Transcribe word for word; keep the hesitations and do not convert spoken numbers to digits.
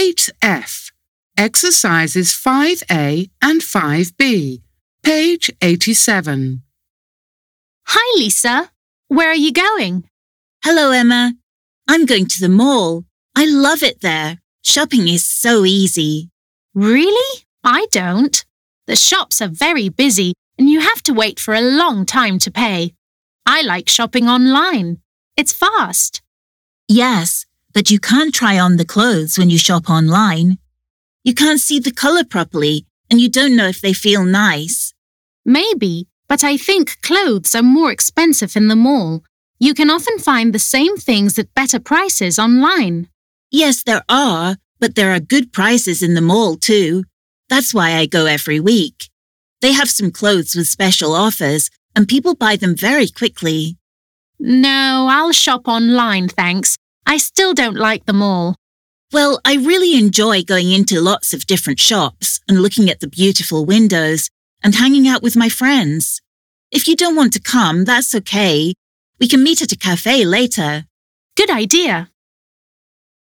Sheet F. Exercises five A and five B. Page eighty-seven. Hi, Lisa. Where are you going? Hello, Emma. I'm going to the mall. I love it there. Shopping is so easy. Really? I don't. The shops are very busy and you have to wait for a long time to pay. I like shopping online. It's fast. Yes, but you can't try on the clothes when you shop online. You can't see the colour properly and you don't know if they feel nice. Maybe, but I think clothes are more expensive in the mall. You can often find the same things at better prices online. Yes, there are, but there are good prices in the mall too. That's why I go every week. They have some clothes with special offers and people buy them very quickly. No, I'll shop online, thanks. I still don't like the mall. Well, I really enjoy going into lots of different shops and looking at the beautiful windows and hanging out with my friends. If you don't want to come, that's okay. We can meet at a cafe later. Good idea.